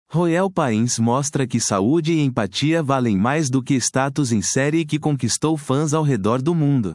Royal Pains mostra que saúde e empatia valem mais do que status em série que conquistou fãs ao redor do mundo.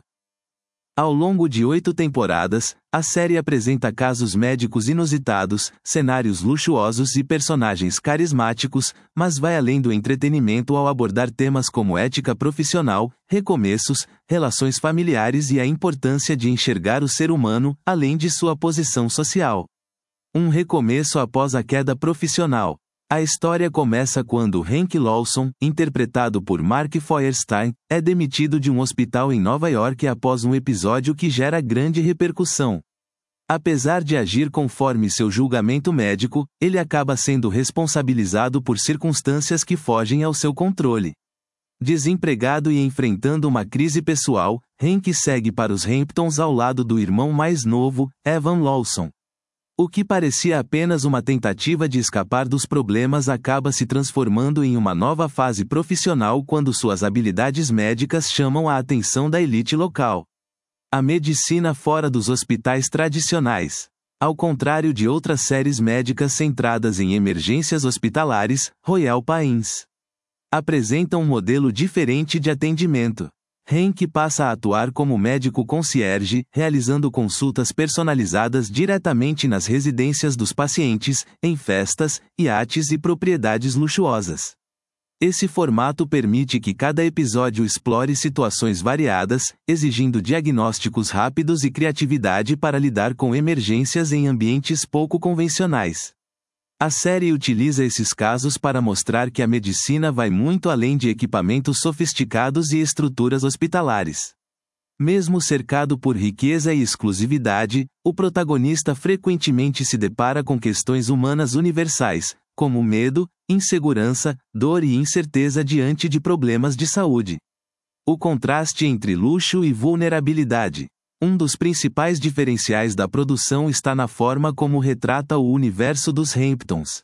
Ao longo de 8 temporadas, a série apresenta casos médicos inusitados, cenários luxuosos e personagens carismáticos, mas vai além do entretenimento ao abordar temas como ética profissional, recomeços, relações familiares e a importância de enxergar o ser humano, além de sua posição social. Um recomeço após a queda profissional. A história começa quando Hank Lawson, interpretado por Mark Feuerstein, é demitido de um hospital em Nova York após um episódio que gera grande repercussão. Apesar de agir conforme seu julgamento médico, ele acaba sendo responsabilizado por circunstâncias que fogem ao seu controle. Desempregado e enfrentando uma crise pessoal, Hank segue para os Hamptons ao lado do irmão mais novo, Evan Lawson. O que parecia apenas uma tentativa de escapar dos problemas acaba se transformando em uma nova fase profissional quando suas habilidades médicas chamam a atenção da elite local. A medicina fora dos hospitais tradicionais. Ao contrário de outras séries médicas centradas em emergências hospitalares, Royal Pains apresenta um modelo diferente de atendimento. Hank passa a atuar como médico concierge, realizando consultas personalizadas diretamente nas residências dos pacientes, em festas, iates e propriedades luxuosas. Esse formato permite que cada episódio explore situações variadas, exigindo diagnósticos rápidos e criatividade para lidar com emergências em ambientes pouco convencionais. A série utiliza esses casos para mostrar que a medicina vai muito além de equipamentos sofisticados e estruturas hospitalares. Mesmo cercado por riqueza e exclusividade, o protagonista frequentemente se depara com questões humanas universais, como medo, insegurança, dor e incerteza diante de problemas de saúde. O contraste entre luxo e vulnerabilidade. Um dos principais diferenciais da produção está na forma como retrata o universo dos Hamptons.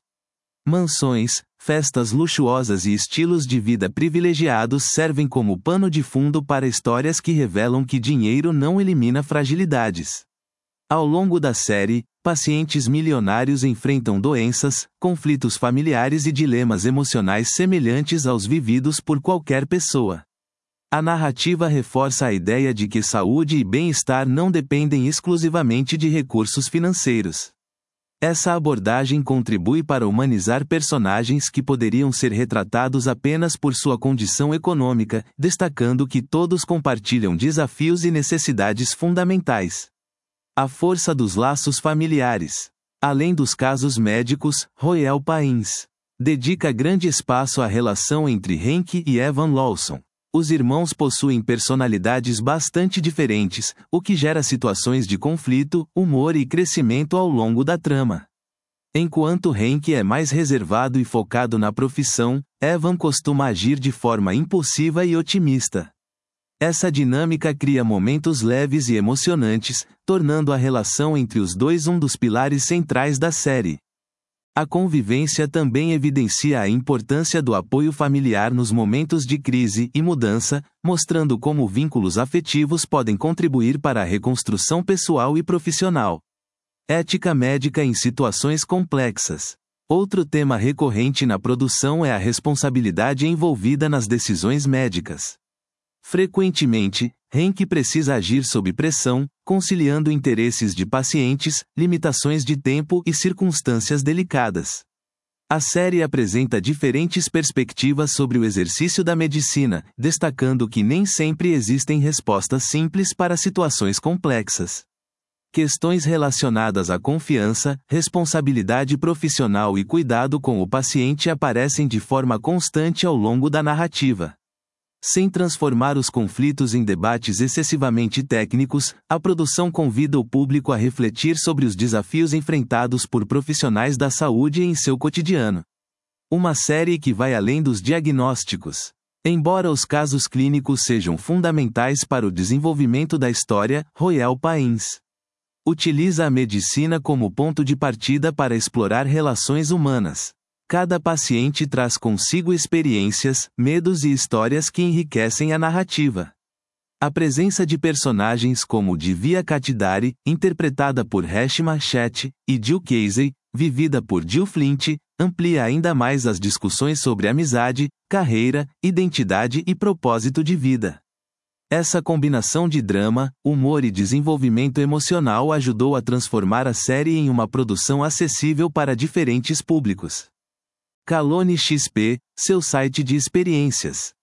Mansões, festas luxuosas e estilos de vida privilegiados servem como pano de fundo para histórias que revelam que dinheiro não elimina fragilidades. Ao longo da série, pacientes milionários enfrentam doenças, conflitos familiares e dilemas emocionais semelhantes aos vividos por qualquer pessoa. A narrativa reforça a ideia de que saúde e bem-estar não dependem exclusivamente de recursos financeiros. Essa abordagem contribui para humanizar personagens que poderiam ser retratados apenas por sua condição econômica, destacando que todos compartilham desafios e necessidades fundamentais. A força dos laços familiares. Além dos casos médicos, Royal Pains dedica grande espaço à relação entre Hank e Evan Lawson. Os irmãos possuem personalidades bastante diferentes, o que gera situações de conflito, humor e crescimento ao longo da trama. Enquanto Hank é mais reservado e focado na profissão, Evan costuma agir de forma impulsiva e otimista. Essa dinâmica cria momentos leves e emocionantes, tornando a relação entre os dois um dos pilares centrais da série. A convivência também evidencia a importância do apoio familiar nos momentos de crise e mudança, mostrando como vínculos afetivos podem contribuir para a reconstrução pessoal e profissional. Ética médica em situações complexas. Outro tema recorrente na produção é a responsabilidade envolvida nas decisões médicas. Frequentemente, Hank precisa agir sob pressão, conciliando interesses de pacientes, limitações de tempo e circunstâncias delicadas. A série apresenta diferentes perspectivas sobre o exercício da medicina, destacando que nem sempre existem respostas simples para situações complexas. Questões relacionadas à confiança, responsabilidade profissional e cuidado com o paciente aparecem de forma constante ao longo da narrativa. Sem transformar os conflitos em debates excessivamente técnicos, a produção convida o público a refletir sobre os desafios enfrentados por profissionais da saúde em seu cotidiano. Uma série que vai além dos diagnósticos. Embora os casos clínicos sejam fundamentais para o desenvolvimento da história, Royal Pains utiliza a medicina como ponto de partida para explorar relações humanas. Cada paciente traz consigo experiências, medos e histórias que enriquecem a narrativa. A presença de personagens como Divya Katidari, interpretada por Reshma Shetty, e Jill Casey, vivida por Jill Flint, amplia ainda mais as discussões sobre amizade, carreira, identidade e propósito de vida. Essa combinação de drama, humor e desenvolvimento emocional ajudou a transformar a série em uma produção acessível para diferentes públicos. Kalone XP, seu site de experiências.